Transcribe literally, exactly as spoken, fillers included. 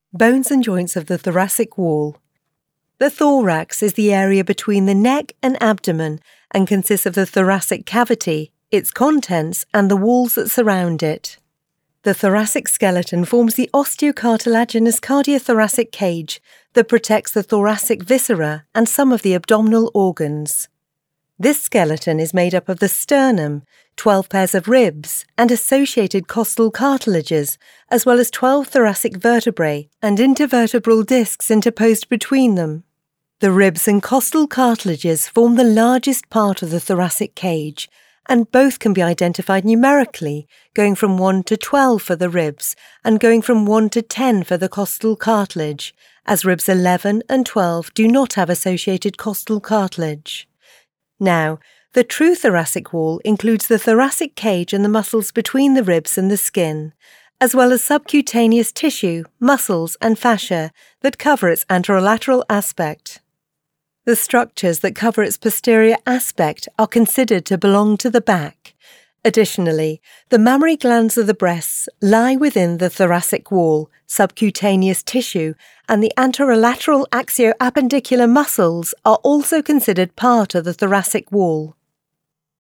Bones and joints of the thoracic wall. The thorax is the area between the neck and abdomen and consists of the thoracic cavity, its contents, and the walls that surround it. The thoracic skeleton forms the osteocartilaginous cardiothoracic cage that protects the thoracic viscera and some of the abdominal organs. This skeleton is made up of the sternum, twelve pairs of ribs, and associated costal cartilages, as well as twelve thoracic vertebrae and intervertebral discs interposed between them. The ribs and costal cartilages form the largest part of the thoracic cage, and both can be identified numerically, going from one to twelve for the ribs and going from one to ten for the costal cartilage, as ribs eleven and twelve do not have associated costal cartilage. Now, the true thoracic wall includes the thoracic cage and the muscles between the ribs and the skin, as well as subcutaneous tissue, muscles, and fascia that cover its anterolateral aspect. The structures that cover its posterior aspect are considered to belong to the back. Additionally, the mammary glands of the breasts lie within the thoracic wall, subcutaneous tissue, and the anterolateral axioappendicular muscles are also considered part of the thoracic wall.